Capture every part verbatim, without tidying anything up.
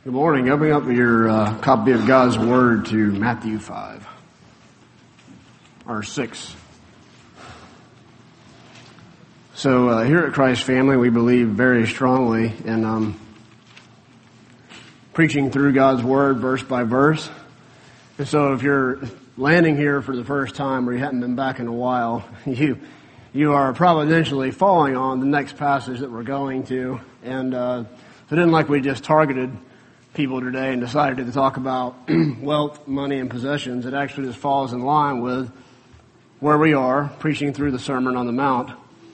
Good morning. Open up your uh, copy of God's Word to Matthew five, or six. So uh, here at Christ Family, we believe very strongly in um, preaching through God's Word verse by verse. And so if you're landing here for the first time or you haven't been back in a while, you you are providentially falling on the next passage that we're going to. And uh, so it isn't like we just targeted people today and decided to talk about wealth, money, and possessions. It actually just falls in line with where we are, preaching through the Sermon on the Mount.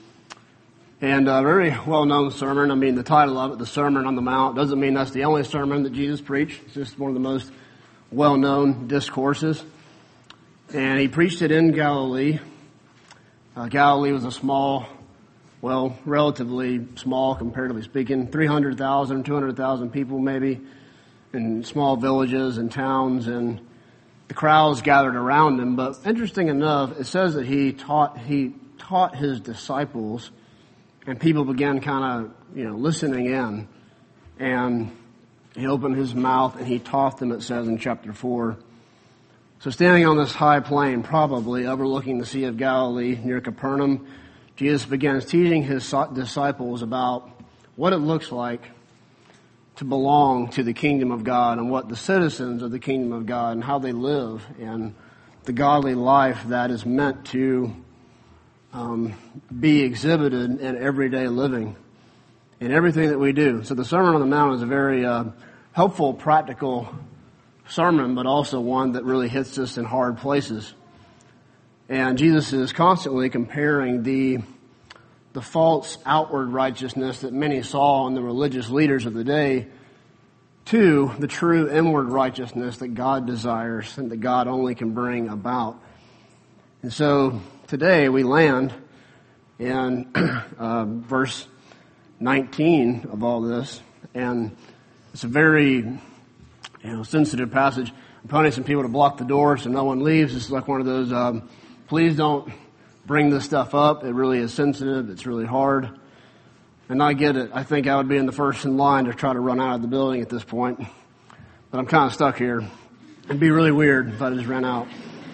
And a very well-known sermon. I mean, the title of it, the Sermon on the Mount, doesn't mean that's the only sermon that Jesus preached. It's just one of the most well-known discourses. And he preached it in Galilee. Uh, Galilee was a small, well, relatively small, comparatively speaking, three hundred thousand, two hundred thousand people maybe, in small villages and towns, and the crowds gathered around him. But interesting enough, it says that he taught he taught his disciples, and people began kind of, you know, listening in. And he opened his mouth and he taught them, it says in chapter four. So standing on this high plain, probably overlooking the Sea of Galilee near Capernaum, Jesus begins teaching his disciples about what it looks like to belong to the kingdom of God and what the citizens of the kingdom of God and how they live and the godly life that is meant to um, be exhibited in everyday living in everything that we do. So the Sermon on the Mount is a very uh, helpful, practical sermon, but also one that really hits us in hard places. And Jesus is constantly comparing the the false outward righteousness that many saw in the religious leaders of the day to the true inward righteousness that God desires and that God only can bring about. And so today we land in uh, verse nineteen of all this, and it's a very you know sensitive passage. I'm putting some people to block the door so no one leaves. It's like one of those um, please don't bring this stuff up. It really is sensitive. It's really hard. And I get it. I think I would be in the first in line to try to run out of the building at this point. But I'm kind of stuck here. It'd be really weird if I just ran out.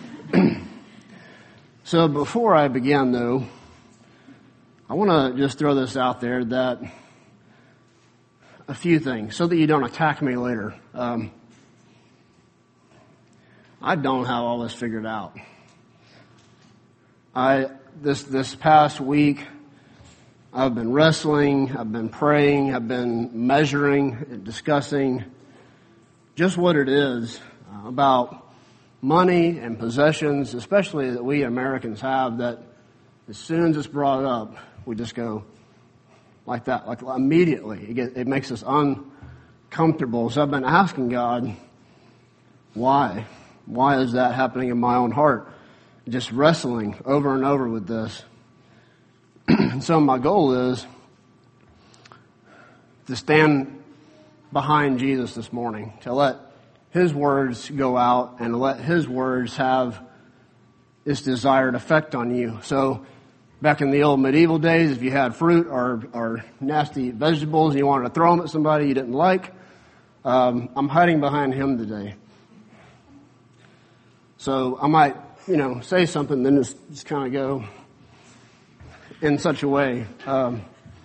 So before I begin, though, I want to just throw this out there that a few things so that you don't attack me later. Um, I don't have all this figured out. I this this past week, I've been wrestling, I've been praying, I've been measuring, discussing just what it is about money and possessions, especially that we Americans have, that as soon as it's brought up, we just go like that, like immediately. It, get, it makes us uncomfortable. So I've been asking God, why? Why is that happening in my own heart? Just wrestling over and over with this. So my goal is to stand behind Jesus this morning, to let his words go out and to let his words have this desired effect on you. So back in the old medieval days, if you had fruit or, or nasty vegetables and you wanted to throw them at somebody you didn't like, um, I'm hiding behind him today. So I might you know, say something, then just, just kind of go in such a way. Um,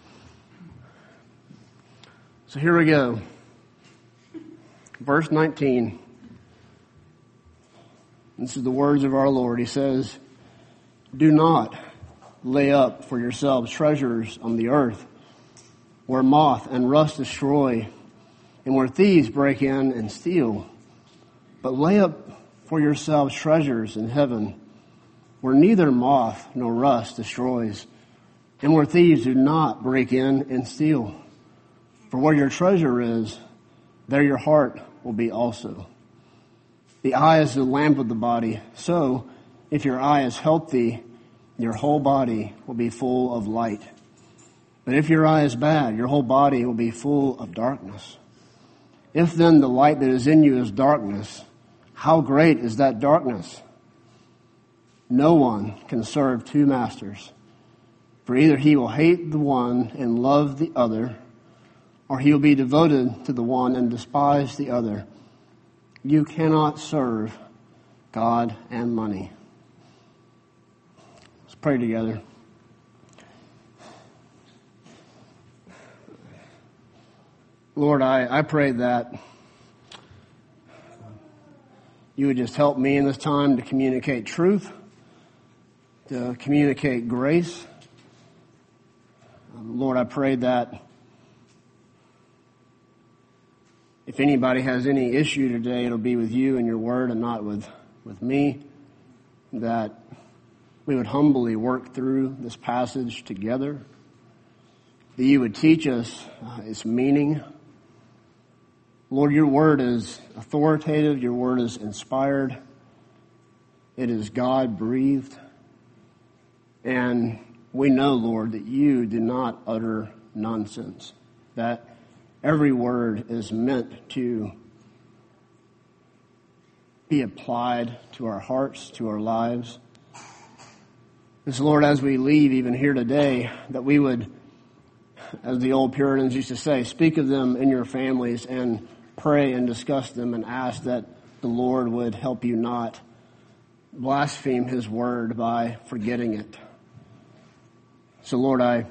so here we go. Verse nineteen. This is the words of our Lord. He says, "Do not lay up for yourselves treasures on the earth, where moth and rust destroy, and where thieves break in and steal. But lay up for yourselves treasures in heaven, where neither moth nor rust destroys, and where thieves do not break in and steal. For where your treasure is, there your heart will be also. The eye is the lamp of the body, so if your eye is healthy, your whole body will be full of light. But if your eye is bad, your whole body will be full of darkness. If then the light that is in you is darkness, how great is that darkness? No one can serve two masters, for either he will hate the one and love the other, or he will be devoted to the one and despise the other. You cannot serve God and money. Let's pray together. Lord, I, I pray that you would just help me in this time to communicate truth, to communicate grace. Um, Lord, I pray that if anybody has any issue today, it'll be with you and your word and not with, with me, that we would humbly work through this passage together, that you would teach us uh, its meaning. Lord, your word is authoritative. Your word is inspired. It is God-breathed. And we know, Lord, that you do not utter nonsense, that every word is meant to be applied to our hearts, to our lives. And so, Lord, as we leave even here today, that we would, as the old Puritans used to say, speak of them in your families and pray and discuss them and ask that the Lord would help you not blaspheme his word by forgetting it. So, Lord, I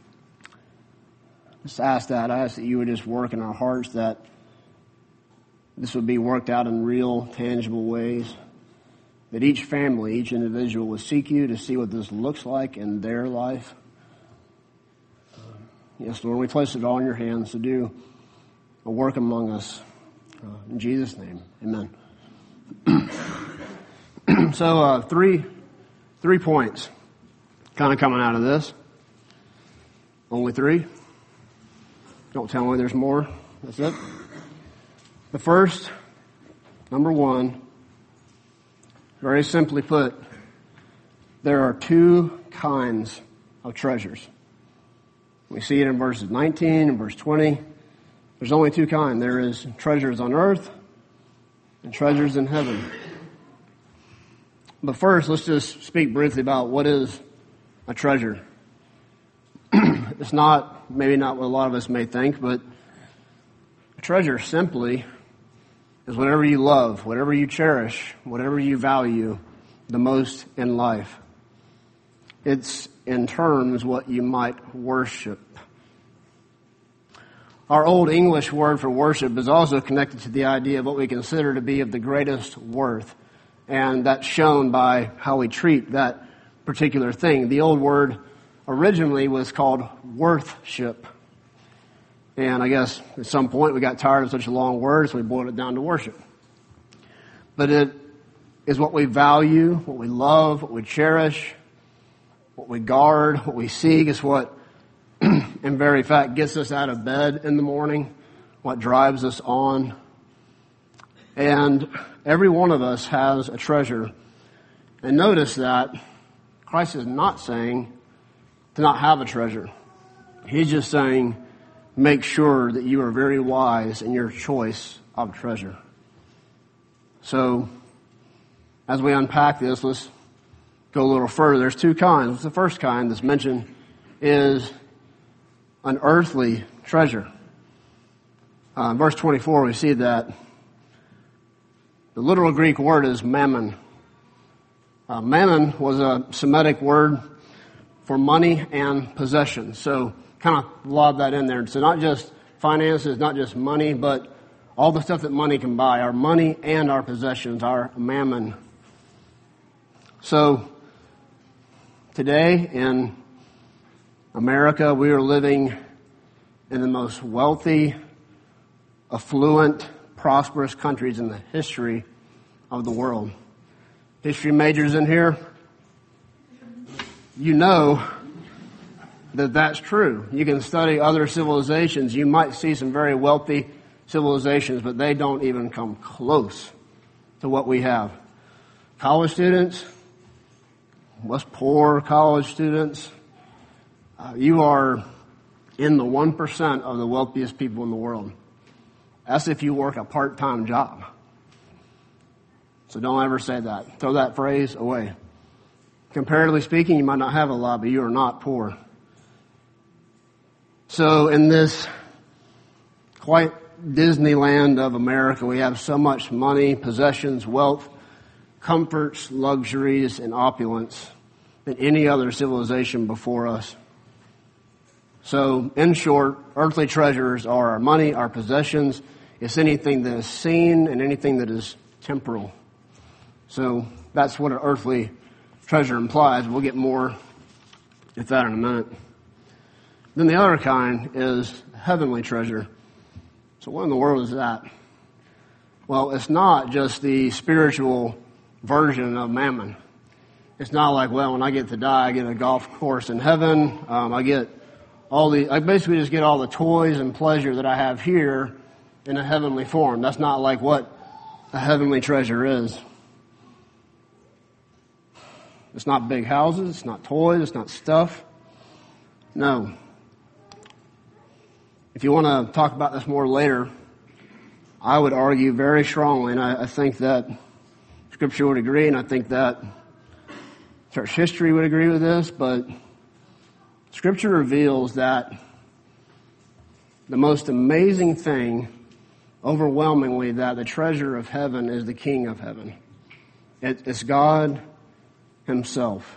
just ask that. I ask that you would just work in our hearts, that this would be worked out in real, tangible ways, that each family, each individual would seek you to see what this looks like in their life. Yes, Lord, we place it all in your hands to do a work among us. Uh, in Jesus' name, amen. so, uh, three, three points kind of coming out of this. Only three. Don't tell me there's more. That's it. The first, number one, very simply put, there are two kinds of treasures. We see it in verses nineteen and verse twenty. There's only two kinds. There is treasures on earth and treasures in heaven. But first, let's just speak briefly about what is a treasure. It's not, maybe not what a lot of us may think, but a treasure simply is whatever you love, whatever you cherish, whatever you value the most in life. It's, in terms, what you might worship. Our Old English word for worship is also connected to the idea of what we consider to be of the greatest worth. And that's shown by how we treat that particular thing. The old word originally was called worthship. And I guess at some point we got tired of such a long word, so we boiled it down to worship. But it is what we value, what we love, what we cherish, what we guard, what we seek. Is what, in very fact, gets us out of bed in the morning, what drives us on. And every one of us has a treasure. And notice that Christ is not saying to not have a treasure. He's just saying, make sure that you are very wise in your choice of treasure. So, as we unpack this, let's go a little further. There's two kinds. The first kind that's mentioned is an earthly treasure. Uh, in verse twenty-four, we see that the literal Greek word is mammon. Uh, mammon was a Semitic word for money and possessions. So kind of lob that in there. So not just finances, not just money, but all the stuff that money can buy, our money and our possessions, our mammon. So today in America, we are living in the most wealthy, affluent, prosperous countries in the history of the world. History majors in here, you know that that's true. You can study other civilizations. You might see some very wealthy civilizations, but they don't even come close to what we have. College students, us poor college students, uh, you are in the one percent of the wealthiest people in the world. That's if you work a part-time job. So don't ever say that. Throw that phrase away. Comparatively speaking, you might not have a lot, but you are not poor. So in this quite Disneyland of America. We have so much money, possessions, wealth, comforts, luxuries, and opulence than any other civilization before us. So, in short, earthly treasures are our money, our possessions. It's anything that is seen and anything that is temporal. So, that's what an earthly treasure implies. We'll get more at that in a minute. Then the other kind is heavenly treasure. So what in the world is that? Well, it's not just the spiritual version of mammon. It's not like, well, when I get to die, I get a golf course in heaven. Um, I get all the, I basically just get all the toys and pleasure that I have here in a heavenly form. That's not like what a heavenly treasure is. It's not big houses. It's not toys. It's not stuff. No. If you want to talk about this more later, I would argue very strongly, and I, I think that Scripture would agree, and I think that church history would agree with this, but Scripture reveals that the most amazing thing, overwhelmingly, that the treasure of heaven is the King of heaven. It, it's God Himself.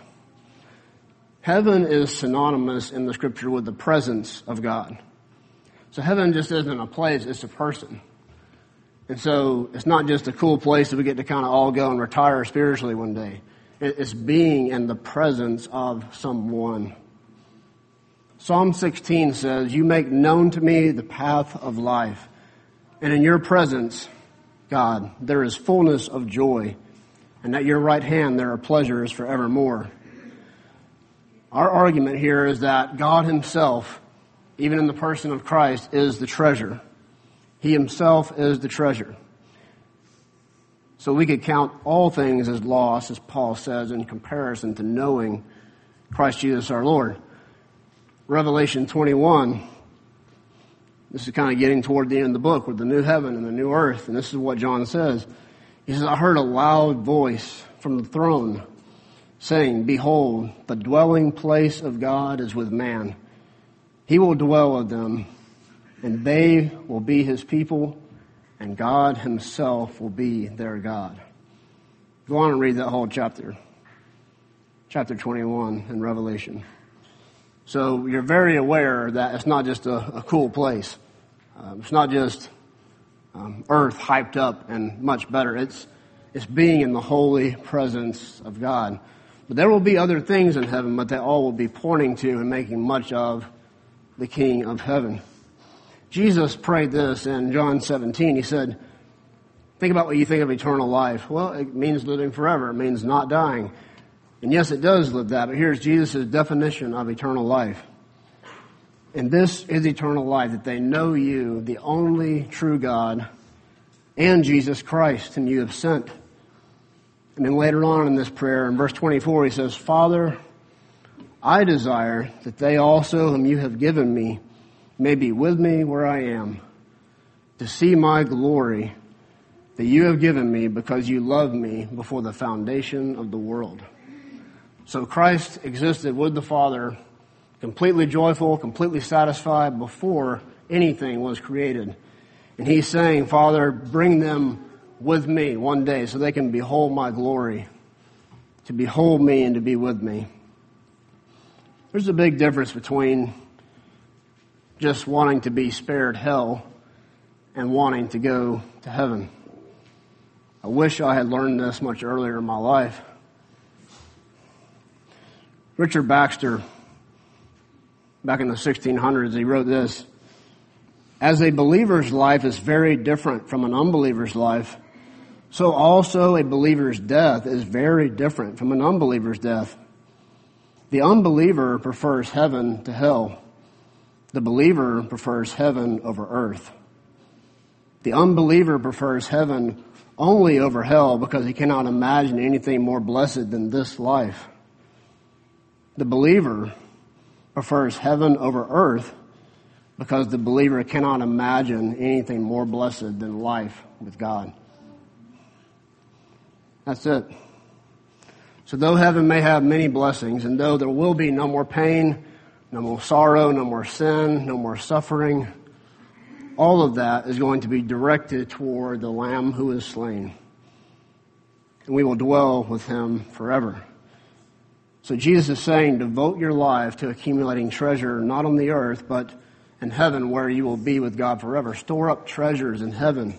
Heaven is synonymous in the Scripture with the presence of God. So heaven just isn't a place, it's a person. And so it's not just a cool place that we get to kind of all go and retire spiritually one day. It's being in the presence of someone. Psalm sixteen says, "You make known to me the path of life. And in your presence, God, there is fullness of joy. And at your right hand there are pleasures forevermore." Our argument here is that God Himself, even in the person of Christ, is the treasure. He Himself is the treasure. So we could count all things as loss, as Paul says, in comparison to knowing Christ Jesus our Lord. Revelation twenty-one, this is kind of getting toward the end of the book with the new heaven and the new earth, and this is what John says. He says, "I heard a loud voice from the throne saying, 'Behold, the dwelling place of God is with man. He will dwell with them, and they will be His people, and God Himself will be their God.'" Go on and read that whole chapter. Chapter twenty-one in Revelation. So you're very aware that it's not just a, a cool place. Um, it's not just um, earth hyped up and much better. It's, it's being in the holy presence of God. But there will be other things in heaven, but they all will be pointing to and making much of the King of heaven. Jesus prayed this in John seventeen. He said, think about what you think of eternal life. Well, it means living forever. It means not dying. And yes, it does live that, but here's Jesus' definition of eternal life. "And this is eternal life, that they know you, the only true God, and Jesus Christ, whom you have sent." And then later on in this prayer, in verse twenty-four, he says, "Father, I desire that they also whom you have given me may be with me where I am, to see my glory that you have given me because you loved me before the foundation of the world." So Christ existed with the Father, completely joyful, completely satisfied before anything was created. And He's saying, "Father, bring them with me one day so they can behold my glory, to behold me and to be with me." There's a big difference between just wanting to be spared hell and wanting to go to heaven. I wish I had learned this much earlier in my life. Richard Baxter, back in the sixteen hundreds, he wrote this: "As a believer's life is very different from an unbeliever's life, so also a believer's death is very different from an unbeliever's death. The unbeliever prefers heaven to hell. The believer prefers heaven over earth. The unbeliever prefers heaven only over hell because he cannot imagine anything more blessed than this life. The believer prefers heaven over earth because the believer cannot imagine anything more blessed than life with God." That's it. So though heaven may have many blessings, and though there will be no more pain, no more sorrow, no more sin, no more suffering, all of that is going to be directed toward the Lamb who is slain. And we will dwell with him forever. So Jesus is saying, devote your life to accumulating treasure, not on the earth, but in heaven where you will be with God forever. Store up treasures in heaven.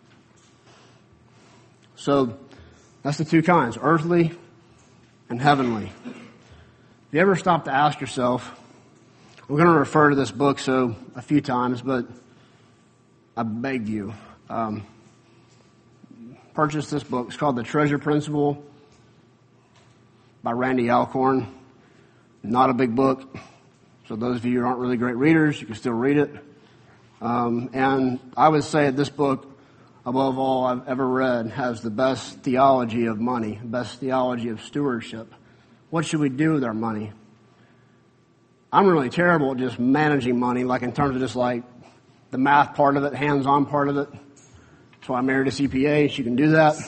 So that's the two kinds, earthly and heavenly. If you ever stop to ask yourself, we're going to refer to this book so a few times, but I beg you, um, purchase this book. It's called The Treasure Principle by Randy Alcorn. Not a big book, so those of you who aren't really great readers, you can still read it. Um, and I would say this book, above all I've ever read, has the best theology of money, best theology of stewardship. What should we do with our money? I'm really terrible at just managing money, like in terms of just like the math part of it, hands-on part of it. That's why I married a C P A. She can do that.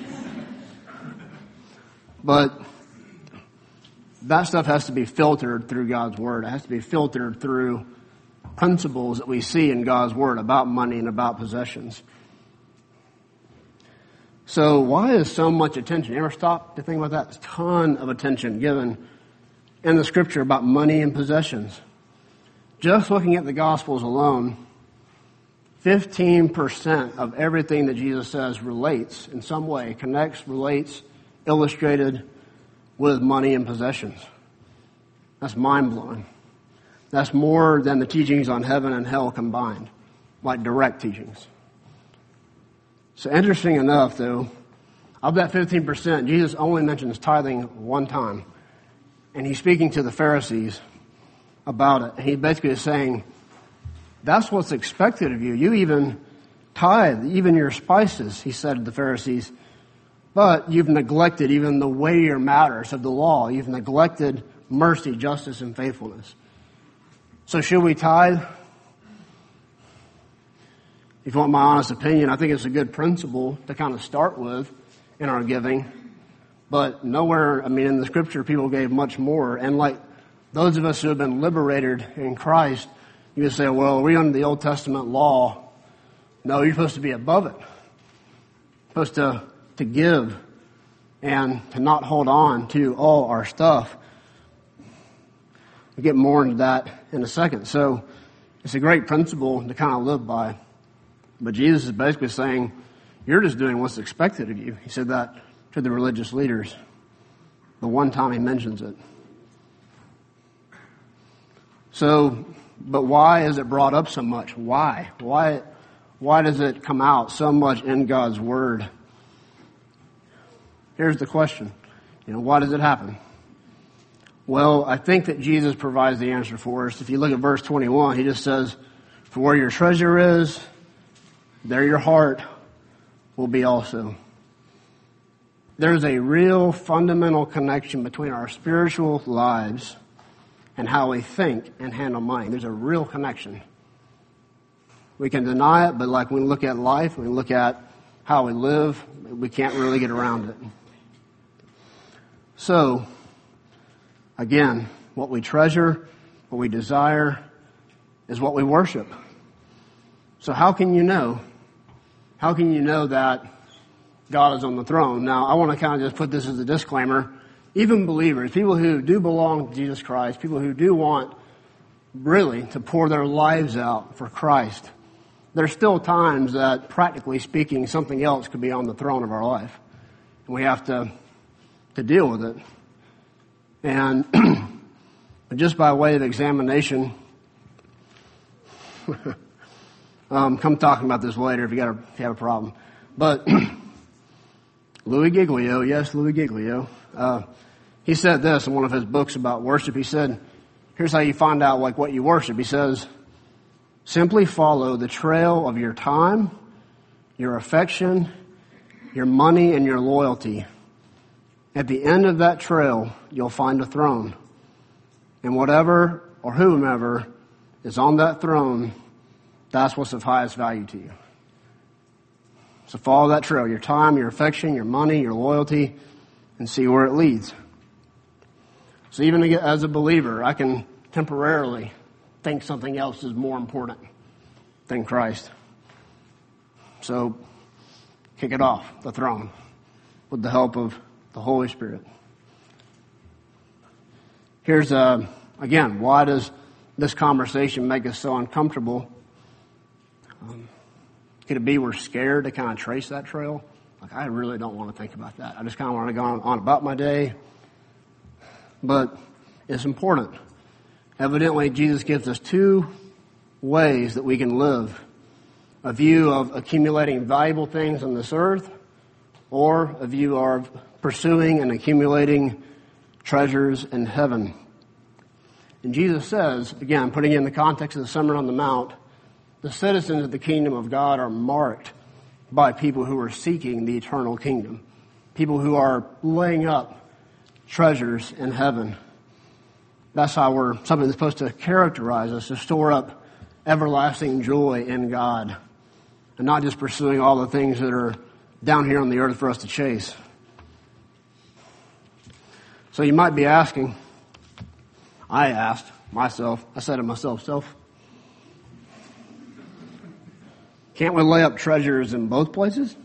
But that stuff has to be filtered through God's Word. It has to be filtered through principles that we see in God's Word about money and about possessions. So why is so much attention? You ever stop to think about that? There's a ton of attention given in the Scripture about money and possessions. Just looking at the Gospels alone, fifteen percent of everything that Jesus says relates in some way, connects, relates, illustrated with money and possessions. That's mind-blowing. That's more than the teachings on heaven and hell combined, like direct teachings. So interesting enough, though, of that fifteen percent, Jesus only mentions tithing one time. And he's speaking to the Pharisees about it. He basically is saying, that's what's expected of you. You even tithe, even your spices, he said to the Pharisees. But you've neglected even the weightier matters of the law. You've neglected mercy, justice, and faithfulness. So should we tithe? If you want my honest opinion, I think it's a good principle to kind of start with in our giving. But nowhere, I mean, in the Scripture, people gave much more. And like those of us who have been liberated in Christ, you would say, well, are we under the Old Testament law? No, you're supposed to be above it. You're supposed to, to give and to not hold on to all our stuff. We'll get more into that in a second. So it's a great principle to kind of live by. But Jesus is basically saying, you're just doing what's expected of you. He said that to the religious leaders the one time he mentions it. So, but why is it brought up so much? Why? Why, why does it come out so much in God's Word? Here's the question. You know, why does it happen? Well, I think that Jesus provides the answer for us. If you look at verse twenty-one, he just says, for where your treasure is, there your heart will be also. There's a real fundamental connection between our spiritual lives and how we think and handle money. There's a real connection. We can deny it, but like when we look at life, when we look at how we live, we can't really get around it. So, again, what we treasure, what we desire, is what we worship. So how can you know? How can you know that God is on the throne? Now, I want to kind of just put this as a disclaimer. Even believers, people who do belong to Jesus Christ, people who do want really to pour their lives out for Christ, there's still times that, practically speaking, something else could be on the throne of our life. And we have to, to deal with it. And just by way of examination, um, come talking about this later if you got a, if you have a problem. But Louis Giglio, yes, Louis Giglio, uh, he said this in one of his books about worship. He said, here's how you find out like what you worship. He says, simply follow the trail of your time, your affection, your money, and your loyalty. At the end of that trail, you'll find a throne. And whatever or whomever is on that throne, that's what's of highest value to you. So follow that trail, your time, your affection, your money, your loyalty, and see where it leads. So even as a believer, I can temporarily think something else is more important. than Christ. So, kick it off the throne with the help of the Holy Spirit. Here's, uh, again, why does this conversation make us so uncomfortable? Um, could it be we're scared to kind of trace that trail? Like, I really don't want to think about that. I just kind of want to go on, on about my day. But it's important. Evidently, Jesus gives us two ways that we can live. A view of accumulating valuable things on this earth, or a view of pursuing and accumulating treasures in heaven. And Jesus says, again, putting in the context of the Sermon on the Mount, the citizens of the kingdom of God are marked by people who are seeking the eternal kingdom. People who are laying up treasures in heaven. That's how we're, something that's supposed to characterize us, to store up everlasting joy in God. And not just pursuing all the things that are down here on the earth for us to chase. So you might be asking, I asked myself, I said to myself, self, can't we lay up treasures in both places?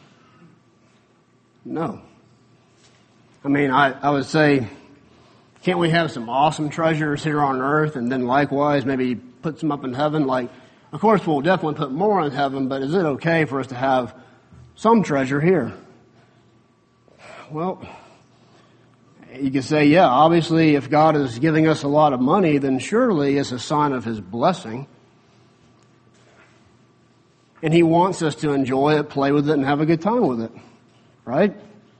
No. I mean, I, I would say, can't we have some awesome treasures here on earth and then likewise maybe put some up in heaven? Like, of course, we'll definitely put more in heaven, but is it okay for us to have some treasure here? Well, you could say, yeah, obviously if God is giving us a lot of money, then surely it's a sign of His blessing. And He wants us to enjoy it, play with it, and have a good time with it. Right?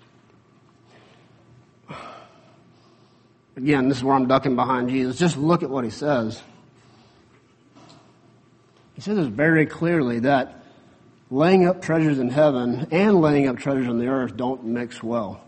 Again, this is where I'm ducking behind Jesus. Just look at what He says. He says it very clearly that laying up treasures in heaven and laying up treasures on the earth don't mix well.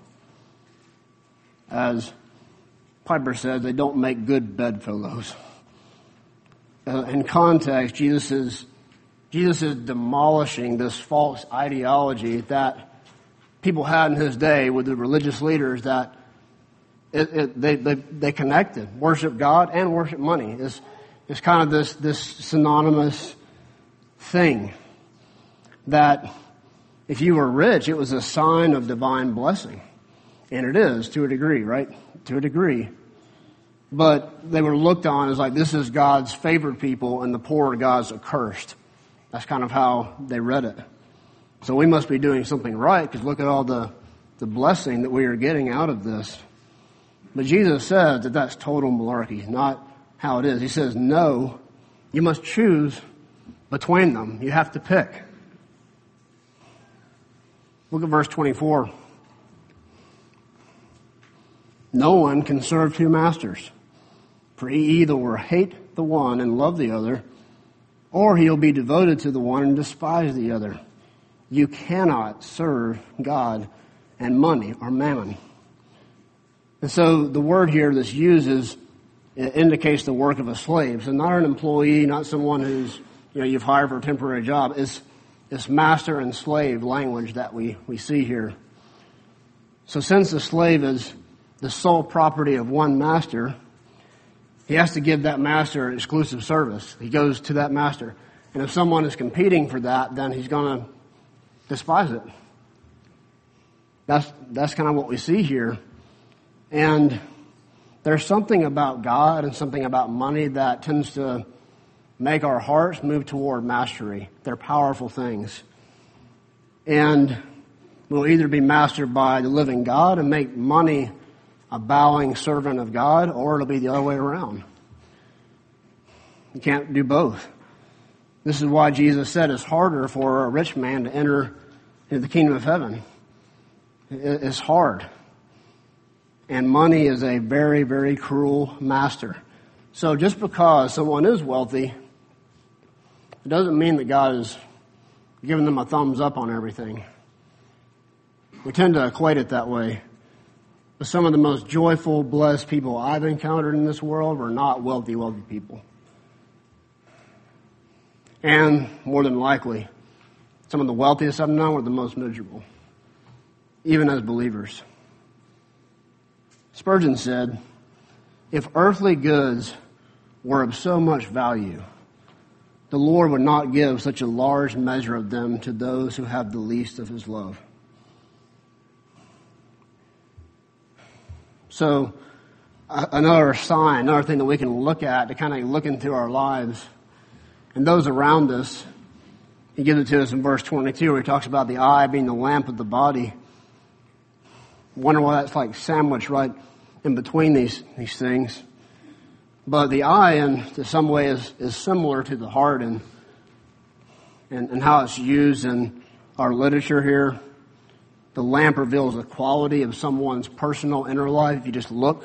As Piper said, they don't make good bedfellows. Uh, in context, Jesus is, Jesus is demolishing this false ideology that people had in His day with the religious leaders that it, it, they, they, they connected. Worship God and worship money. It's, it's kind of this, this synonymous thing that if you were rich, it was a sign of divine blessing. And it is, to a degree, right? To a degree. But they were looked on as like, this is God's favored people and the poor are God's accursed. That's kind of how they read it. So we must be doing something right because look at all the, the blessing that we are getting out of this. But Jesus says that that's total malarkey, not how it is. He says, no, you must choose between them. You have to pick. Look at verse twenty-four. No one can serve two masters, for he either will hate the one and love the other, or he'll be devoted to the one and despise the other. You cannot serve God and money or mammon. And so the word here that's used is, it indicates the work of a slave. So not an employee, not someone who's, you know, you've hired for a temporary job. It's, it's master and slave language that we, we see here. So since the slave is the sole property of one master, he has to give that master exclusive service. He goes to that master. And if someone is competing for that, then he's going to despise it. That's, that's kind of what we see here. And there's something about God and something about money that tends to make our hearts move toward mastery. They're powerful things. And we'll either be mastered by the living God and make money a bowing servant of God, or it'll be the other way around. You can't do both. This is why Jesus said it's harder for a rich man to enter into the kingdom of heaven. It's hard. And money is a very, very cruel master. So just because someone is wealthy, it doesn't mean that God is giving them a thumbs up on everything. We tend to equate it that way. But some of the most joyful, blessed people I've encountered in this world were not wealthy, wealthy people. And more than likely, some of the wealthiest I've known were the most miserable, even as believers. Spurgeon said, if earthly goods were of so much value, the Lord would not give such a large measure of them to those who have the least of his love. So, another sign, another thing that we can look at to kind of look into our lives and those around us. He gives it to us in verse twenty-two where he talks about the eye being the lamp of the body. Wonder why that's like sandwiched right in between these, these things. But the eye, in to some way, is, is similar to the heart and, and and how it's used in our literature here. The lamp reveals the quality of someone's personal inner life. If you just look,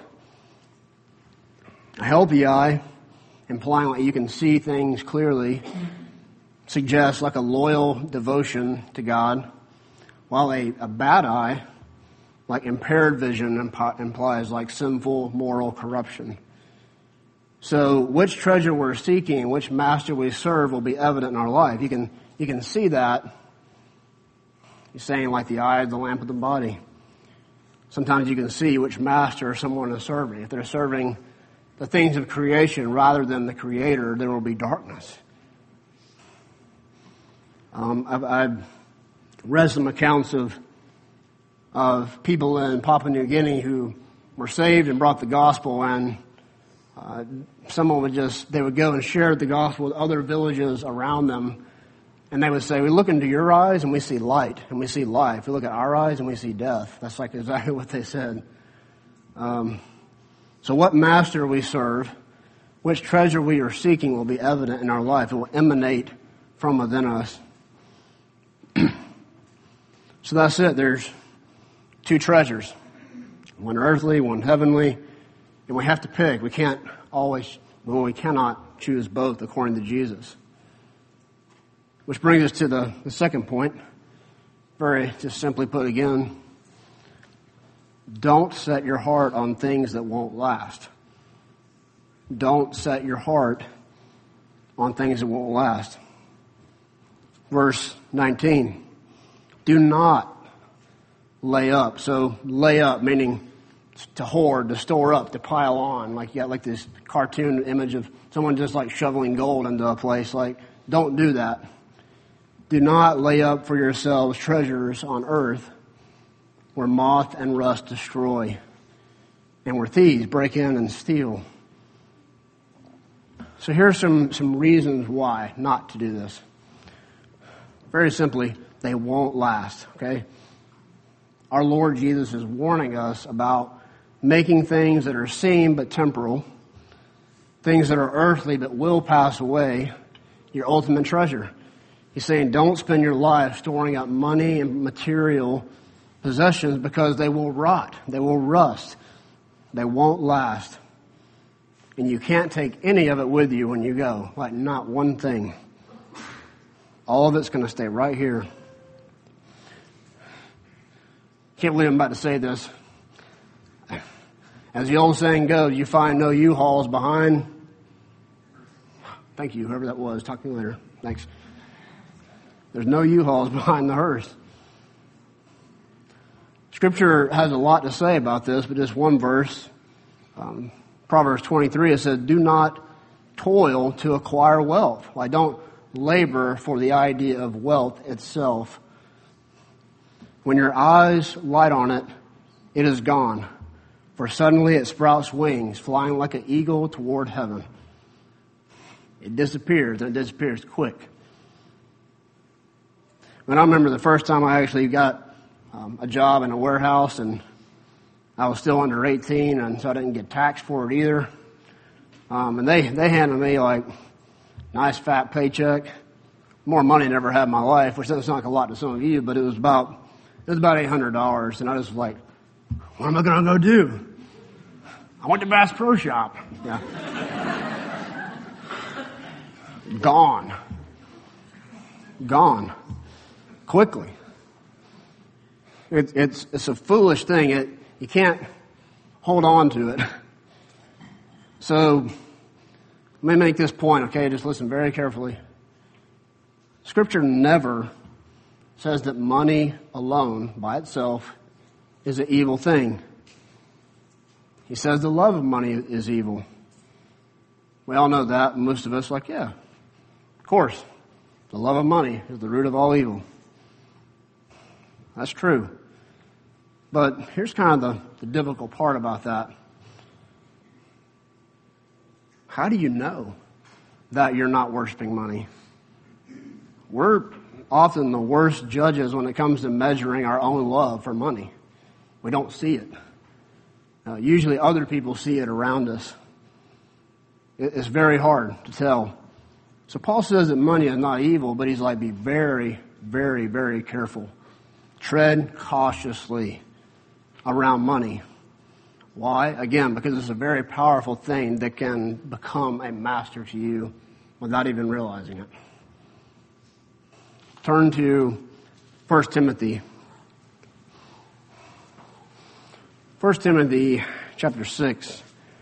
a healthy eye, implying that you can see things clearly, suggests like a loyal devotion to God, while a, a bad eye, like impaired vision, imp- implies like sinful moral corruption. So which treasure we're seeking, which master we serve will be evident in our life. You can you can see that. He's saying like the eye is the lamp of the body. Sometimes you can see which master someone is serving. If they're serving the things of creation rather than the Creator, there will be darkness. Um, I've, I've read some accounts of of people in Papua New Guinea who were saved and brought the gospel, and uh, someone would just, they would go and share the gospel with other villages around them, and they would say, we look into your eyes and we see light and we see life. We look at our eyes and we see death. That's like exactly what they said. Um, so what master we serve, which treasure we are seeking will be evident in our life. It will emanate from within us. So that's it. There's two treasures, one earthly, one heavenly, and we have to pick. We can't always, well, we cannot choose both according to Jesus. Which brings us to the, the second point. Very just simply put again, don't set your heart on things that won't last. Don't set your heart on things that won't last. Verse nineteen. Do not lay up. So lay up, meaning to hoard, to store up, to pile on. Like you got like this cartoon image of someone just like shoveling gold into a place. Like, don't do that. Do not lay up for yourselves treasures on earth where moth and rust destroy and where thieves break in and steal. So here's some, some reasons why not to do this. Very simply, they won't last, okay? Our Lord Jesus is warning us about making things that are seen but temporal, things that are earthly but will pass away, your ultimate treasure. He's saying don't spend your life storing up money and material possessions because they will rot, they will rust, they won't last. And you can't take any of it with you when you go, like not one thing. All of it's going to stay right here. Can't believe I'm about to say this. As the old saying goes, you find no U-Hauls behind. Thank you, whoever that was. Talk to you later. Thanks. There's no U-Hauls behind the hearse. Scripture has a lot to say about this, but just one verse. Um, Proverbs twenty-three, it says, do not toil to acquire wealth. Like, don't labor for the idea of wealth itself. When your eyes light on it, it is gone. For suddenly it sprouts wings, flying like an eagle toward heaven. It disappears, and it disappears quick. When I remember the first time I actually got um, a job in a warehouse, and I was still under eighteen, and so I didn't get taxed for it either. Um, and they, they handed me like nice fat paycheck, more money than I ever had in my life, which doesn't sound like a lot to some of you, but it was about, it was about eight hundred dollars. And I was like, what am I going to go do? I went to Bass Pro Shop. Yeah. Gone. Gone. Quickly. It, it's, it's a foolish thing. It, you can't hold on to it. So, let me make this point, okay? Just listen very carefully. Scripture never says that money alone, by itself, is an evil thing. He says the love of money is evil. We all know that. Most of us are like, yeah, Of course, the love of money is the root of all evil. That's true. But here's kind of the, the difficult part about that. How do you know that you're not worshiping money? We're often the worst judges when it comes to measuring our own love for money. We don't see it. Uh, usually other people see it around us. It, it's very hard to tell. So Paul says that money is not evil, but he's like, be very, very, very careful. Tread cautiously around money. Why? Again, because it's a very powerful thing that can become a master to you without even realizing it. Turn to First Timothy. First Timothy chapter six.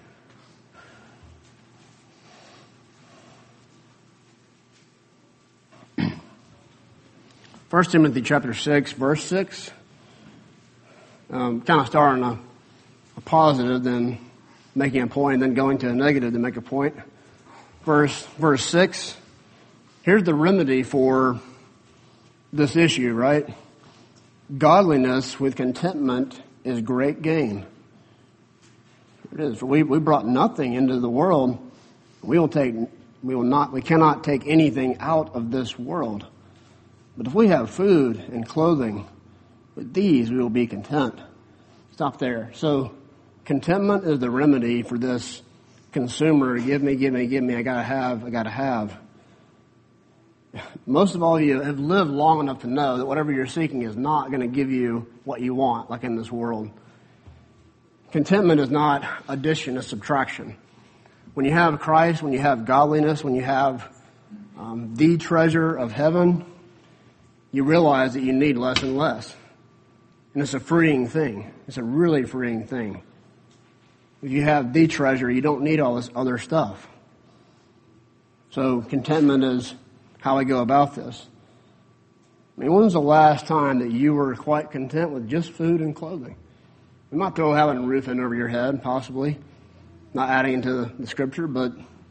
First Timothy chapter six, verse six. Um, kind of starting a, a positive, then making a point, and then going to a negative to make a point. Verse verse six. Here's the remedy for this issue, right? Godliness with contentment is great gain. It is. For we, we brought nothing into the world. We will take, we will not, we cannot take anything out of this world. But if we have food and clothing, with these we will be content. Stop there. So contentment is the remedy for this consumer. Give me, give me, give me. I gotta have, I gotta have. Most of all of you have lived long enough to know that whatever you're seeking is not going to give you what you want, like in this world. Contentment is not addition, it's subtraction. When you have Christ, when you have godliness, when you have um, the treasure of heaven, you realize that you need less and less. And it's a freeing thing. It's a really freeing thing. If you have the treasure, you don't need all this other stuff. So contentment is how I go about this. I mean, when was the last time that you were quite content with just food and clothing? I'm not throwing having a roof in over your head, possibly. Not adding into the, the scripture, but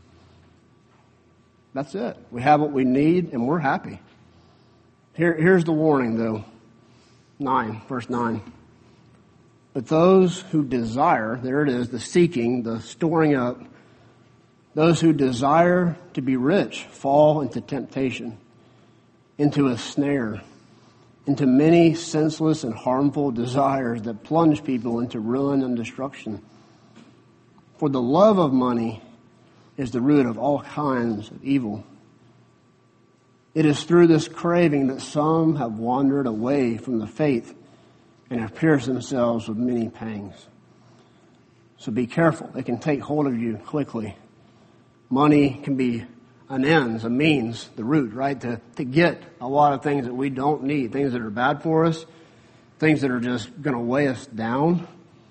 that's it. We have what we need and we're happy. Here, here's the warning though. Nine, verse nine. But those who desire, there it is, the seeking, the storing up, those who desire to be rich fall into temptation, into a snare, into many senseless and harmful desires that plunge people into ruin and destruction. For the love of money is the root of all kinds of evil. It is through this craving that some have wandered away from the faith and have pierced themselves with many pangs. So be careful. It can take hold of you quickly. Money can be an ends, a means, the root, right? To, to get a lot of things that we don't need, things that are bad for us, things that are just going to weigh us down.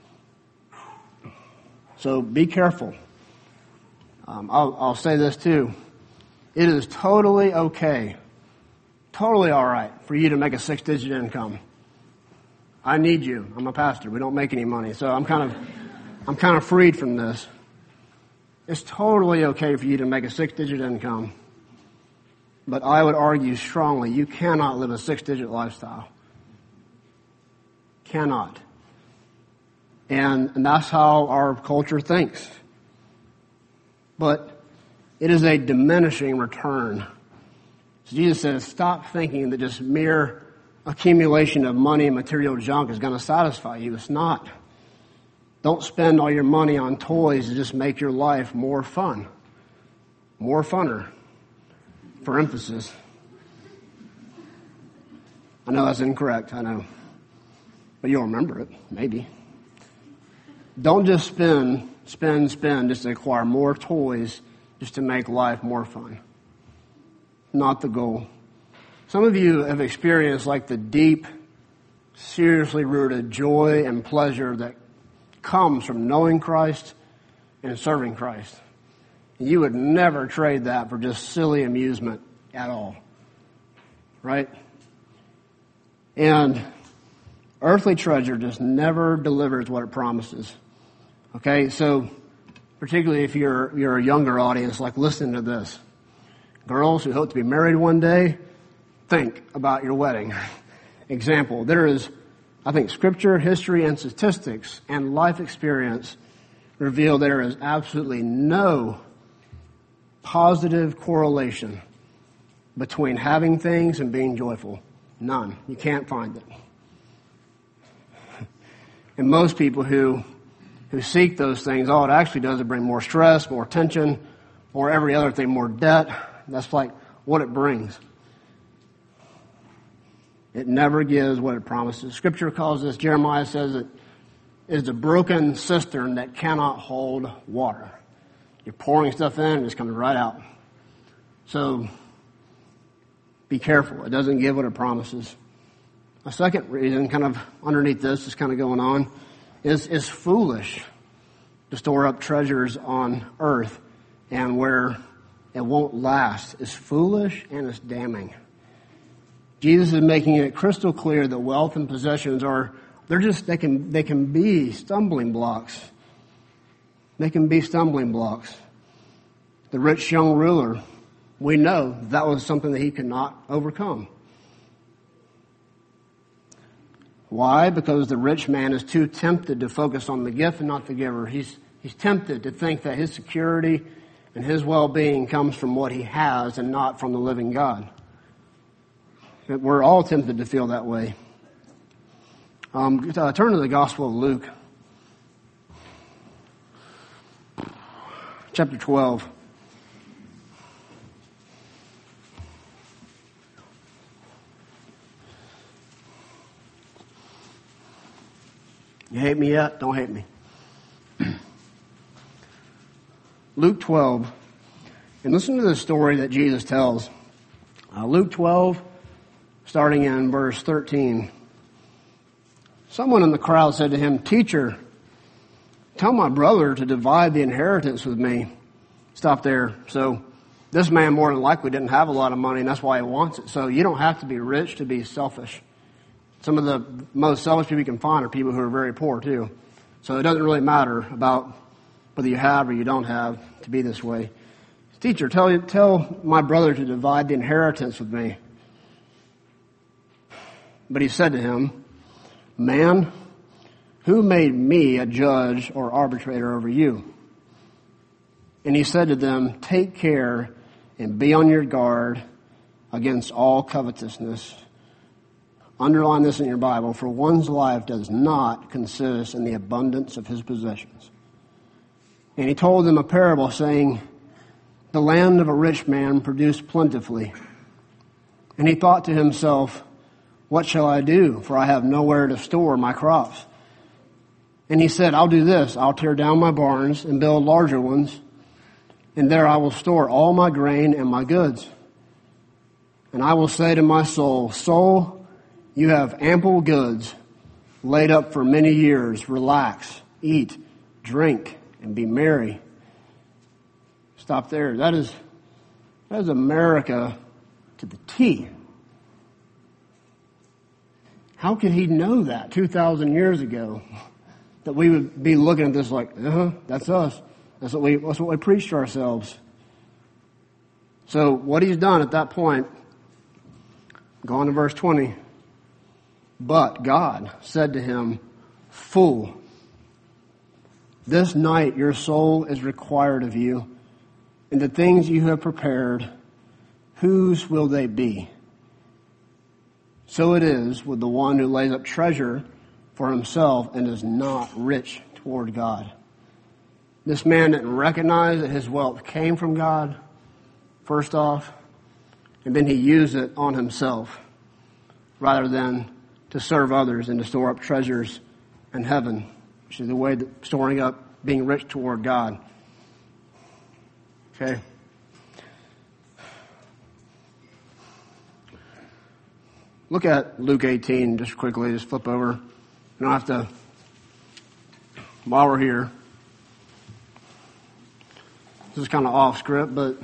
So be careful. Um, I'll, I'll say this too. It is totally okay, totally all right for you to make a six-digit income. I need you. I'm a pastor. We don't make any money, so I'm kind of, I'm kind of freed from this. It's totally okay for you to make a six-digit income, but I would argue strongly you cannot live a six-digit lifestyle. Cannot. And, and that's how our culture thinks. But it is a diminishing return. So Jesus says, stop thinking that just mere accumulation of money and material junk is going to satisfy you. It's not. Don't spend all your money on toys to just make your life more fun. More funner. For emphasis. I know that's incorrect, I know. But you'll remember it, maybe. Don't just spend, spend, spend just to acquire more toys just to make life more fun. Not the goal. Some of you have experienced like the deep, seriously rooted joy and pleasure that comes from knowing Christ and serving Christ. You would never trade that for just silly amusement at all. Right? And earthly treasure just never delivers what it promises. Okay, so particularly if you're you're a younger audience, like listening to this. Girls who hope to be married one day, think about your wedding. Example, there is, I think, scripture, history, and statistics and life experience reveal there is absolutely no positive correlation between having things and being joyful. None. You can't find it. And most people who who seek those things, all it actually does is bring more stress, more tension, or every other thing, more debt. That's like what it brings. It never gives what it promises. Scripture calls this, Jeremiah says it is a broken cistern that cannot hold water. You're pouring stuff in and it's coming right out. So be careful. It doesn't give what it promises. A second reason, kind of underneath this, is kind of going on, is is foolish to store up treasures on earth and where it won't last. It's foolish and it's damning. Jesus is making it crystal clear that wealth and possessions are, they're just, they can, they can be stumbling blocks. They can be stumbling blocks. The rich young ruler, we know that was something that he could not overcome. Why? Because the rich man is too tempted to focus on the gift and not the giver. He's, he's tempted to think that his security and his well-being comes from what he has and not from the living God. We're all tempted to feel that way. Um, uh, turn to the Gospel of Luke, chapter twelve. You hate me yet? Don't hate me. Luke twelve. And listen to the story that Jesus tells. Uh, Luke twelve, starting in verse thirteen. Someone in the crowd said to him, "Teacher, tell my brother to divide the inheritance with me." Stop there. So this man more than likely didn't have a lot of money, and that's why he wants it. So you don't have to be rich to be selfish. Some of the most selfish people you can find are people who are very poor too. So it doesn't really matter about whether you have or you don't have to be this way. "Teacher, tell, tell my brother to divide the inheritance with me." But he said to him, "Man, who made me a judge or arbitrator over you?" And he said to them, "Take care and be on your guard against all covetousness." Underline this in your Bible, for one's life does not consist in the abundance of his possessions. And he told them a parable saying, "The land of a rich man produced plentifully. And he thought to himself, 'What shall I do? For I have nowhere to store my crops.' And he said, 'I'll do this. I'll tear down my barns and build larger ones. And there I will store all my grain and my goods. And I will say to my soul, soul, you have ample goods laid up for many years. Relax, eat, drink, and be merry.'" Stop there. That is, that is America to the T. How could he know that two thousand years ago? That we would be looking at this like, uh-huh, that's us. That's what we, that's what we preach to ourselves. So what he's done at that point, go on to verse twenty. "But God said to him, 'Fool, this night your soul is required of you, and the things you have prepared, whose will they be? So it is with the one who lays up treasure for himself and is not rich toward God.'" This man didn't recognize that his wealth came from God, first off, and then he used it on himself rather than to serve others and to store up treasures in heaven, which is the way that storing up, being rich toward God. Okay? Look at Luke eighteen just quickly, just flip over. You don't have to, while we're here. This is kind of off script, but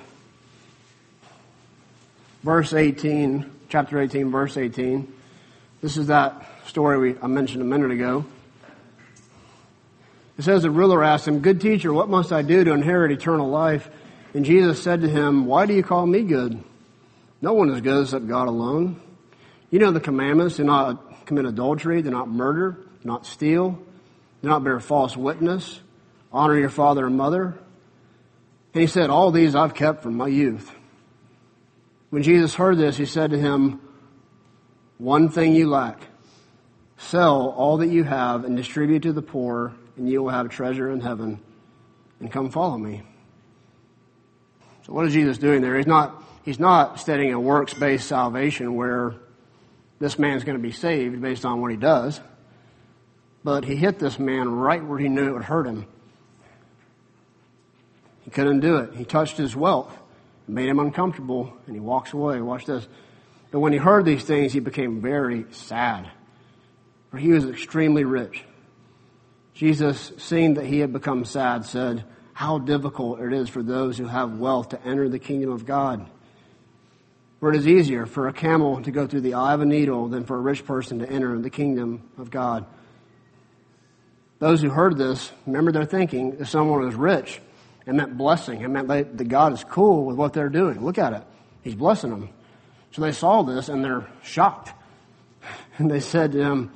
verse eighteen, chapter eighteen, verse eighteen. This is that story we, I mentioned a minute ago. It says the ruler asked him, "Good teacher, what must I do to inherit eternal life?" And Jesus said to him, "Why do you call me good? No one is good except God alone. You know the commandments: do not commit adultery, do not murder, do not steal, do not bear false witness, honor your father and mother." And he said, "All these I've kept from my youth." When Jesus heard this, he said to him, "One thing you lack. Sell all that you have and distribute to the poor, and you will have treasure in heaven. And come follow me." So what is Jesus doing there? He's not, he's not stating a works-based salvation where this man's going to be saved based on what he does. But he hit this man right where he knew it would hurt him. He couldn't do it. He touched his wealth. It made him uncomfortable, and he walks away. Watch this. But when he heard these things, he became very sad, for he was extremely rich. Jesus, seeing that he had become sad, said, "How difficult it is for those who have wealth to enter the kingdom of God. For it is easier for a camel to go through the eye of a needle than for a rich person to enter the kingdom of God." Those who heard this, remember their thinking, if someone was rich, it meant blessing. It meant that God is cool with what they're doing. Look at it. He's blessing them. So they saw this and they're shocked. And they said to him,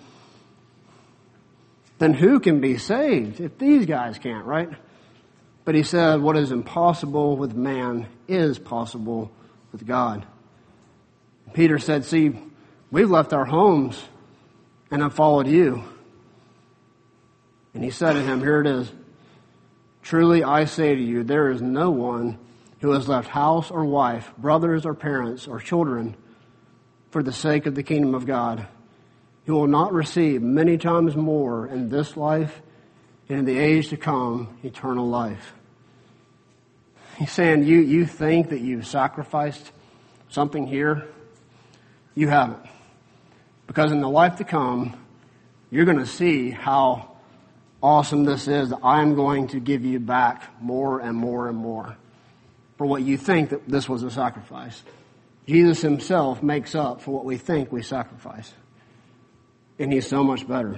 "Then who can be saved if these guys can't," right? But he said, "What is impossible with man is possible with God." Peter said, "See, we've left our homes and have followed you." And he said to him, here it is, "Truly I say to you, there is no one who has left house or wife, brothers or parents or children for the sake of the kingdom of God, who will not receive many times more in this life and in the age to come eternal life." He's saying, you, you think that you've sacrificed something here? You haven't. Because in the life to come, you're going to see how awesome this is, that I am going to give you back more and more and more for what you think that this was a sacrifice. Jesus himself makes up for what we think we sacrifice. And he's so much better.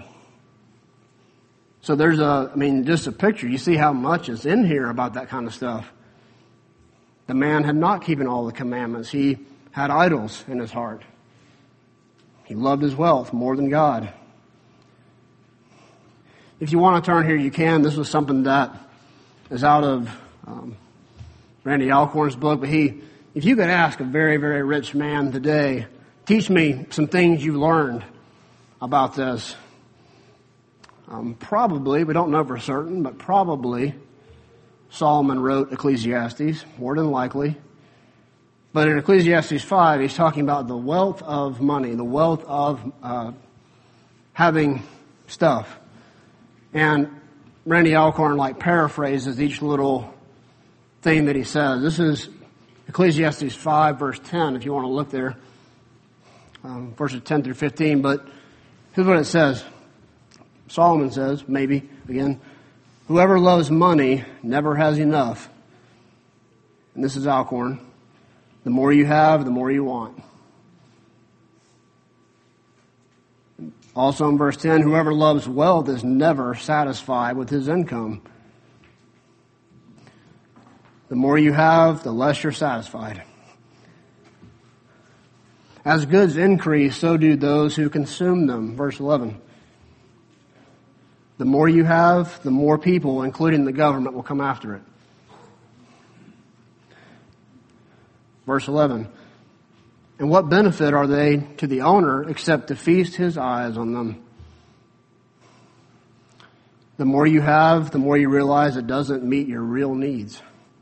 So there's a, I mean, just a picture. You see how much is in here about that kind of stuff. The man had not keeping all the commandments. He had idols in his heart. He loved his wealth more than God. If you want to turn here, you can. This was something that is out of um, Randy Alcorn's book. But he, if you could ask a very, very rich man today, teach me some things you learned about this. Um, probably, we don't know for certain, but probably Solomon wrote Ecclesiastes, more than likely. But in Ecclesiastes five, he's talking about the wealth of money, the wealth of uh, having stuff. And Randy Alcorn like paraphrases each little thing that he says. This is Ecclesiastes five, verse ten, if you want to look there. Um, verses ten through fifteen. But here's what it says. Solomon says, maybe, again, "Whoever loves money never has enough." And this is Alcorn. "The more you have, the more you want." Also in verse ten, "Whoever loves wealth is never satisfied with his income." The more you have, the less you're satisfied. "As goods increase, so do those who consume them." Verse eleven. The more you have, the more people, including the government, will come after it. Verse eleven. "And what benefit are they to the owner except to feast his eyes on them?" The more you have, the more you realize it doesn't meet your real needs.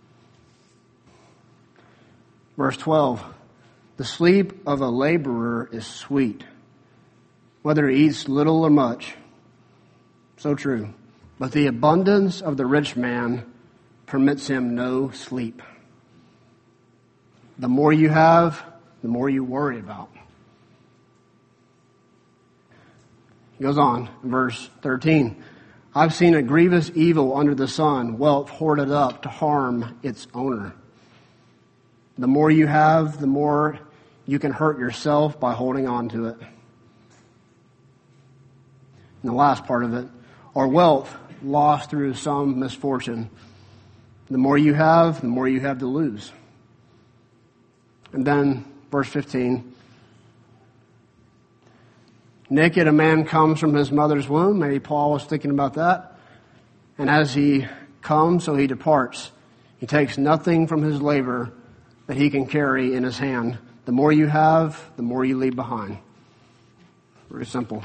Verse twelve. "The sleep of a laborer is sweet, whether he eats little or much." So true. "But the abundance of the rich man permits him no sleep." The more you have, the more you worry about. He goes on, verse thirteen. "I've seen a grievous evil under the sun, wealth hoarded up to harm its owner." The more you have, the more you can hurt yourself by holding on to it. And the last part of it, "Or wealth lost through some misfortune." The more you have, the more you have to lose. And then, verse fifteen. Naked a man comes from his mother's womb. Maybe Paul was thinking about that. And as he comes, so he departs. He takes nothing from his labor that he can carry in his hand. The more you have, the more you leave behind. Very simple.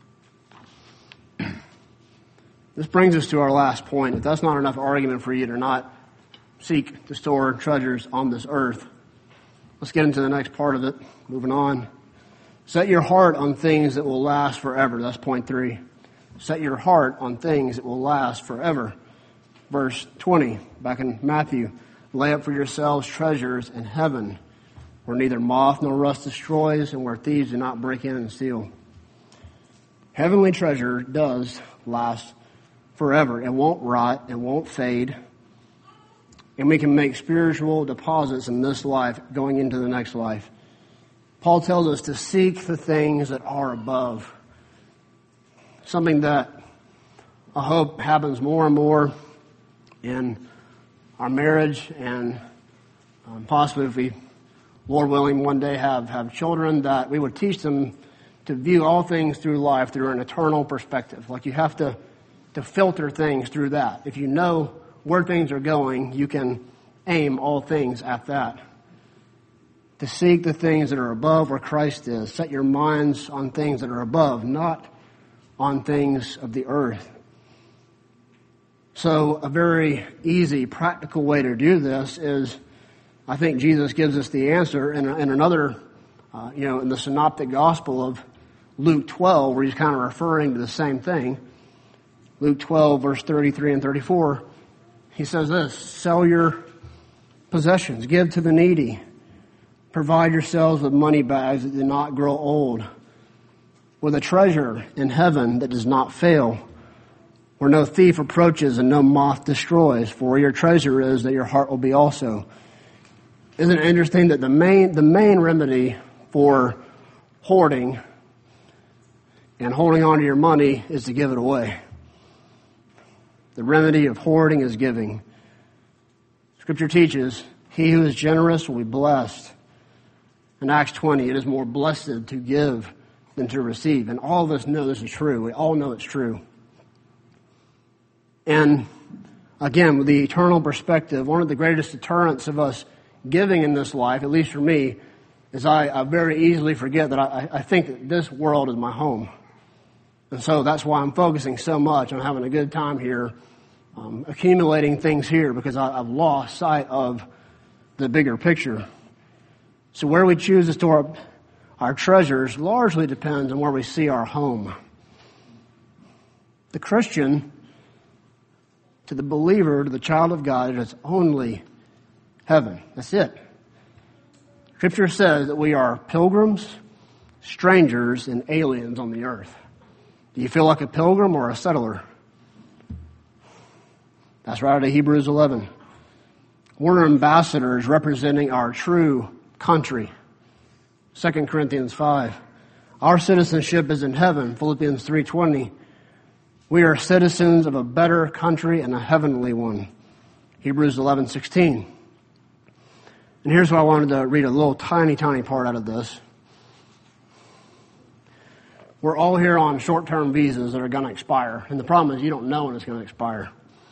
This brings us to our last point. If that's not enough argument for you to not seek to store treasures on this earth, let's get into the next part of it. Moving on. Set your heart on things that will last forever. That's point three. Set your heart on things that will last forever. Verse twenty, back in Matthew. Lay up for yourselves treasures in heaven, where neither moth nor rust destroys, and where thieves do not break in and steal. Heavenly treasure does last forever. It won't rot. It won't fade. And we can make spiritual deposits in this life going into the next life. Paul tells us to seek the things that are above. Something that I hope happens more and more in our marriage, and um, possibly if we, Lord willing, one day have, have children, that we would teach them to view all things through life through an eternal perspective. Like you have to, to filter things through that. If you know where things are going, you can aim all things at that. To seek the things that are above where Christ is. Set your minds on things that are above, not on things of the earth. So a very easy, practical way to do this is, I think Jesus gives us the answer in, in another, uh, you know, in the synoptic gospel of Luke twelve, where he's kind of referring to the same thing. Luke twelve, verse thirty-three and thirty-four. He says this: sell your possessions, give to the needy. Provide yourselves with money bags that do not grow old, with a treasure in heaven that does not fail, where no thief approaches and no moth destroys. For where your treasure is, that your heart will be also. Isn't it interesting that the main the main remedy for hoarding and holding on to your money is to give it away? The remedy of hoarding is giving. Scripture teaches, he who is generous will be blessed. In Acts twenty, it is more blessed to give than to receive. And all of us know this is true. We all know it's true. And again, with the eternal perspective, one of the greatest deterrents of us giving in this life, at least for me, is I, I very easily forget that I, I think that this world is my home. And so that's why I'm focusing so much on having a good time here, um, accumulating things here, because I, I've lost sight of the bigger picture. So where we choose to store our treasures largely depends on where we see our home. The Christian, to the believer, to the child of God, it is only heaven. That's it. Scripture says that we are pilgrims, strangers, and aliens on the earth. Do you feel like a pilgrim or a settler? That's right out of Hebrews eleven. We're ambassadors representing our true country. Second Corinthians five. Our citizenship is in heaven. Philippians three twenty. We are citizens of a better country and a heavenly one. Hebrews eleven sixteen. And here's why I wanted to read a little tiny, tiny part out of this. We're all here on short-term visas that are going to expire. And the problem is you don't know when it's going to expire.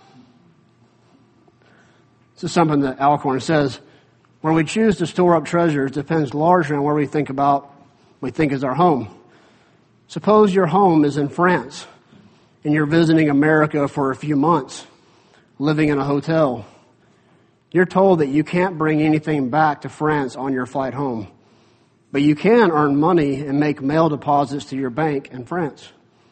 This is something that Alcorn says. Where we choose to store up treasures depends largely on where we think about, we think is our home. Suppose your home is in France and you're visiting America for a few months, living in a hotel. You're told that you can't bring anything back to France on your flight home, but you can earn money and make mail deposits to your bank in France.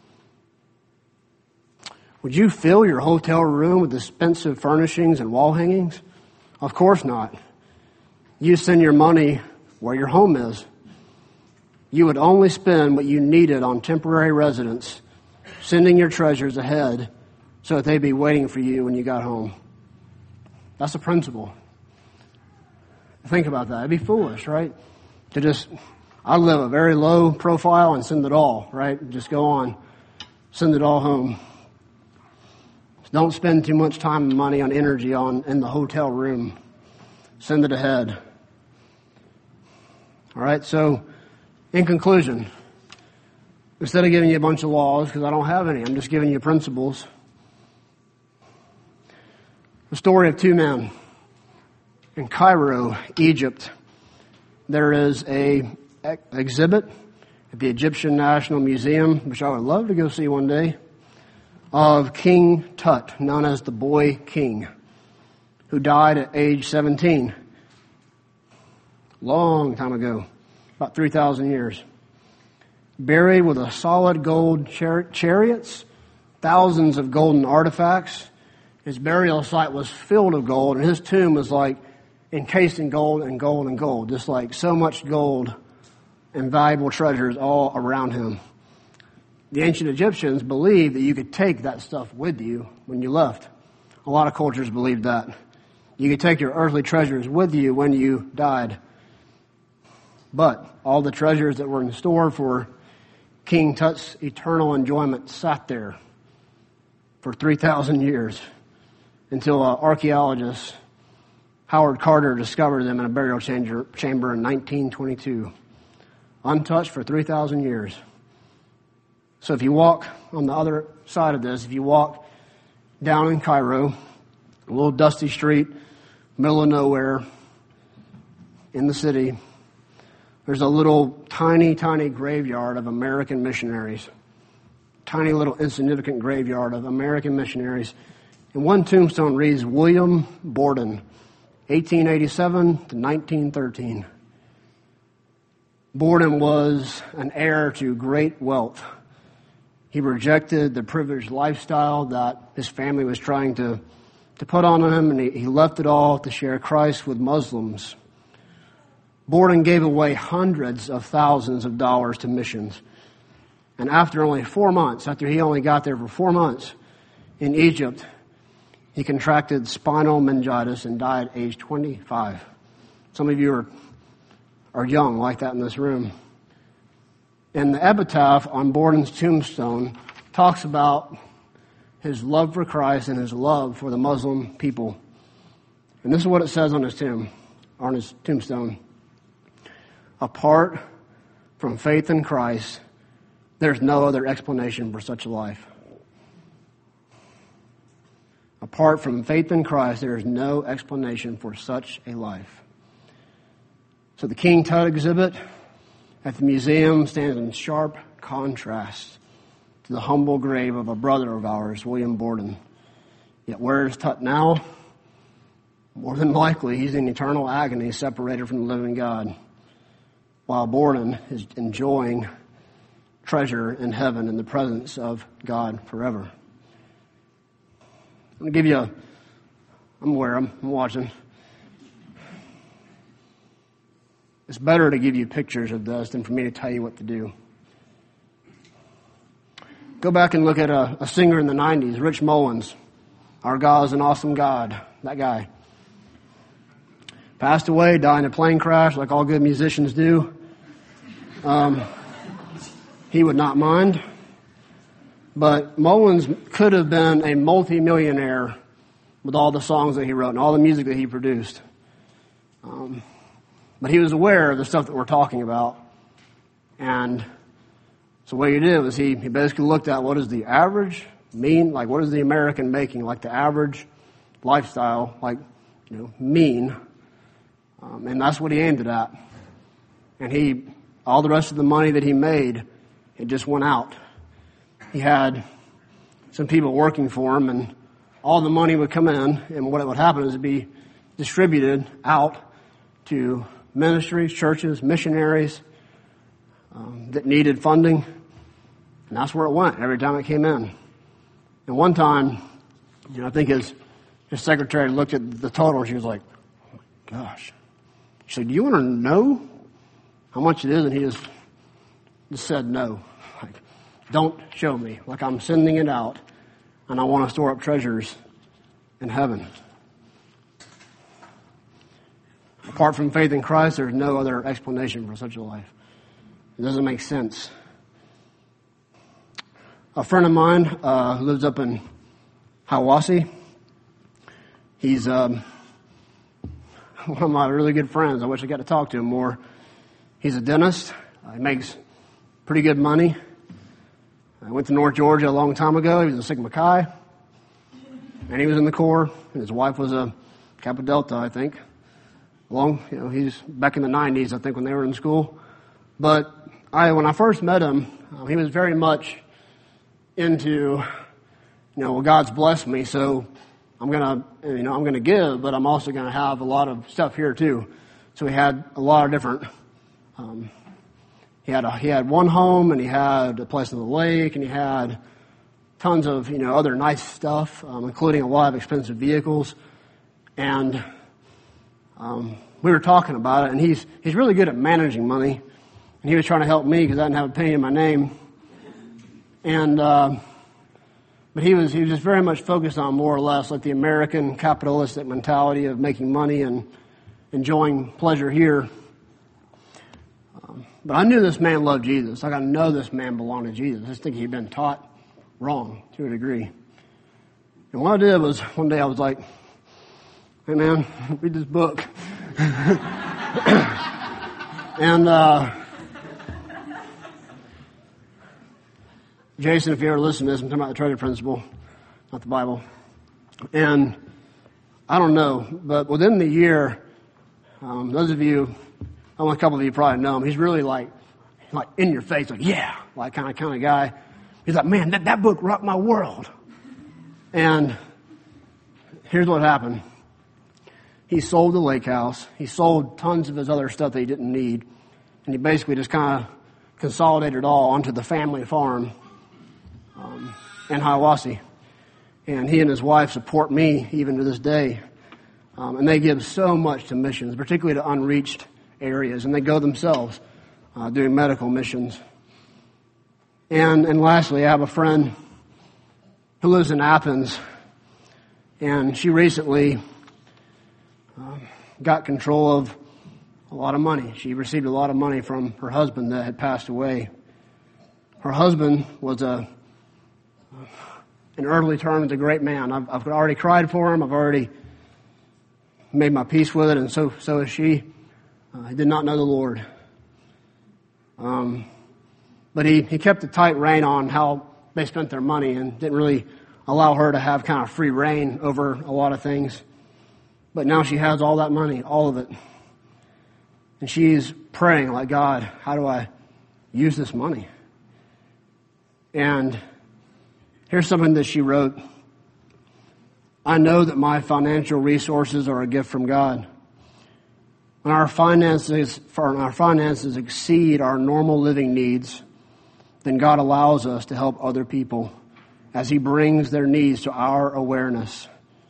Would you fill your hotel room with expensive furnishings and wall hangings? Of course not. You send your money where your home is. You would only spend what you needed on temporary residence, sending your treasures ahead so that they'd be waiting for you when you got home. That's the principle. Think about that. It'd be foolish, right? To just, I live a very low profile and send it all, right? Just go on. Send it all home. Don't spend too much time and money on energy on in the hotel room. Send it ahead. All right, so in conclusion, instead of giving you a bunch of laws, because I don't have any, I'm just giving you principles. The story of two men. In Cairo, Egypt, there is a exhibit at the Egyptian National Museum, which I would love to go see one day, of King Tut, known as the Boy King, who died at age seventeen. Long time ago, about three thousand years. Buried with a solid gold char- chariots, thousands of golden artifacts. His burial site was filled with gold, and his tomb was like encased in gold and gold and gold, just like so much gold and valuable treasures all around him. The ancient Egyptians believed that you could take that stuff with you when you left. A lot of cultures believed that. You could take your earthly treasures with you when you died. But all the treasures that were in store for King Tut's eternal enjoyment sat there for three thousand years until uh, archaeologist Howard Carter discovered them in a burial chamber, chamber in nineteen twenty-two. Untouched for three thousand years. So if you walk on the other side of this, if you walk down in Cairo, a little dusty street, middle of nowhere, in the city, there's a little tiny, tiny graveyard of American missionaries. Tiny little insignificant graveyard of American missionaries. And one tombstone reads, William Borden, eighteen eighty-seven to nineteen thirteen. Borden was an heir to great wealth. He rejected the privileged lifestyle that his family was trying to, to put on him, and he, he left it all to share Christ with Muslims. Borden gave away hundreds of thousands of dollars to missions. And after only four months, after he only got there for four months in Egypt, he contracted spinal meningitis and died at age twenty-five. Some of you are, are young like that in this room. And the epitaph on Borden's tombstone talks about his love for Christ and his love for the Muslim people. And this is what it says on his tomb, on his tombstone. Apart from faith in Christ, there's no other explanation for such a life. Apart from faith in Christ, there is no explanation for such a life. So the King Tut exhibit at the museum stands in sharp contrast to the humble grave of a brother of ours, William Borden. Yet where is Tut now? More than likely, he's in eternal agony, separated from the living God, while Borden is enjoying treasure in heaven in the presence of God forever. I'm going to give you a, I'm aware, I'm, I'm watching. It's better to give you pictures of this than for me to tell you what to do. Go back and look at a, a singer in the nineties, Rich Mullins. Our God is an awesome God. That guy. Passed away, died in a plane crash like all good musicians do. Um, he would not mind. But Mullins could have been a multi-millionaire with all the songs that he wrote and all the music that he produced. Um, but he was aware of the stuff that we're talking about. And so what he did was he, he basically looked at what is the average mean, like what is the American making, like the average lifestyle, like, you know, mean. Um, and that's what he aimed it at. And he, all the rest of the money that he made, it just went out. He had some people working for him, and all the money would come in, and what would happen is it would be distributed out to ministries, churches, missionaries um, that needed funding, and that's where it went every time it came in. And one time, you know, I think his his secretary looked at the total, and she was like, "Oh my gosh!" She said, "Do you want to know how much it is?" And he just just said no. Like, don't show me. Like I'm sending it out, and I want to store up treasures in heaven. Apart from faith in Christ, there's no other explanation for such a life. It doesn't make sense. A friend of mine uh, who lives up in Hawasi. He's um, one of my really good friends. I wish I got to talk to him more. He's a dentist. Uh, he makes pretty good money. I went to North Georgia a long time ago. He was a Sigma Chi. And he was in the Corps. And his wife was a Kappa Delta, I think. Long, you know, he's back in the nineties, I think, when they were in school. But I, when I first met him, uh, he was very much into, you know, well, God's blessed me, so I'm gonna, you know, I'm gonna give, but I'm also gonna have a lot of stuff here too. So he had a lot of different. Um, he had a, he had one home, and he had a place on the lake, and he had tons of, you know, other nice stuff, um, including a lot of expensive vehicles. And um, we were talking about it, and he's he's really good at managing money. And he was trying to help me because I didn't have a penny in my name. And uh, but he was he was just very much focused on more or less like the American capitalistic mentality of making money and enjoying pleasure here. Um, but I knew this man loved Jesus. Like I know this man belonged to Jesus. I just think he'd been taught wrong to a degree. And what I did was one day I was like, "Hey man, read this book." and uh, Jason, if you ever listen to this, I'm talking about the treasure principle, not the Bible. And I don't know, but within the year, um, those of you, only a couple of you probably know him. He's really like, like in your face, like yeah, like kind of kind of guy. He's like, man, that, that book rocked my world. And here's what happened. He sold the lake house. He sold tons of his other stuff that he didn't need. And he basically just kind of consolidated it all onto the family farm um, in Hiawassee. And he and his wife support me even to this day. Um, and they give so much to missions, particularly to unreached areas. And they go themselves uh, doing medical missions. And, and lastly, I have a friend who lives in Athens. And she recently uh, got control of a lot of money. She received a lot of money from her husband that had passed away. Her husband was a, in earthly terms, a great man. I've, I've already cried for him. I've already made my peace with it, and so so is she. Uh, he did not know the Lord. Um, but he, he kept a tight rein on how they spent their money and didn't really allow her to have kind of free reign over a lot of things. But now she has all that money, all of it. And she's praying like, God, how do I use this money? And here's something that she wrote. I know that my financial resources are a gift from God. When our finances, when our finances exceed our normal living needs, then God allows us to help other people as He brings their needs to our awareness.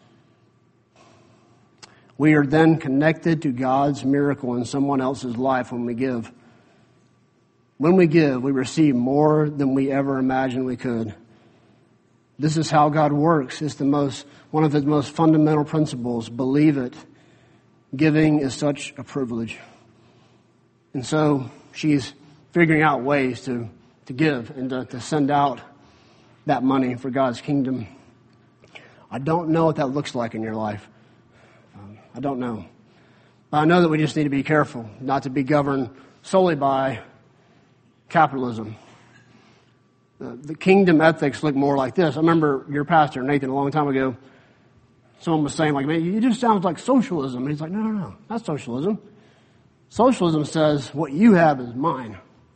We are then connected to God's miracle in someone else's life when we give. When we give, we receive more than we ever imagined we could. This is how God works. It's the most, one of His most fundamental principles. Believe it. Giving is such a privilege. And so she's figuring out ways to, to give and to, to send out that money for God's kingdom. I don't know what that looks like in your life. Um, I don't know. But I know that we just need to be careful not to be governed solely by capitalism. The, the kingdom ethics look more like this. I remember your pastor, Nathan, a long time ago, someone was saying, like, man, it just sounds like socialism. And he's like, no, no, no, not socialism. Socialism says what you have is mine.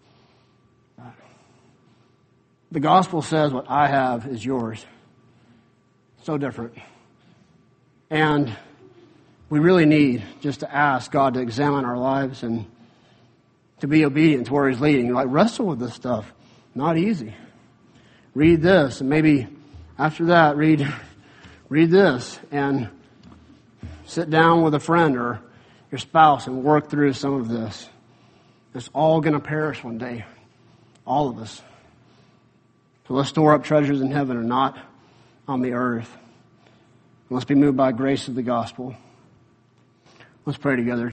The gospel says what I have is yours. So different. And we really need just to ask God to examine our lives and to be obedient to where He's leading. Like, wrestle with this stuff. Not easy. Read this, and maybe after that, read read this, and sit down with a friend or your spouse and work through some of this. It's all going to perish one day. All of us. So let's store up treasures in heaven and not on the earth. Let's be moved by grace of the gospel. Let's pray together.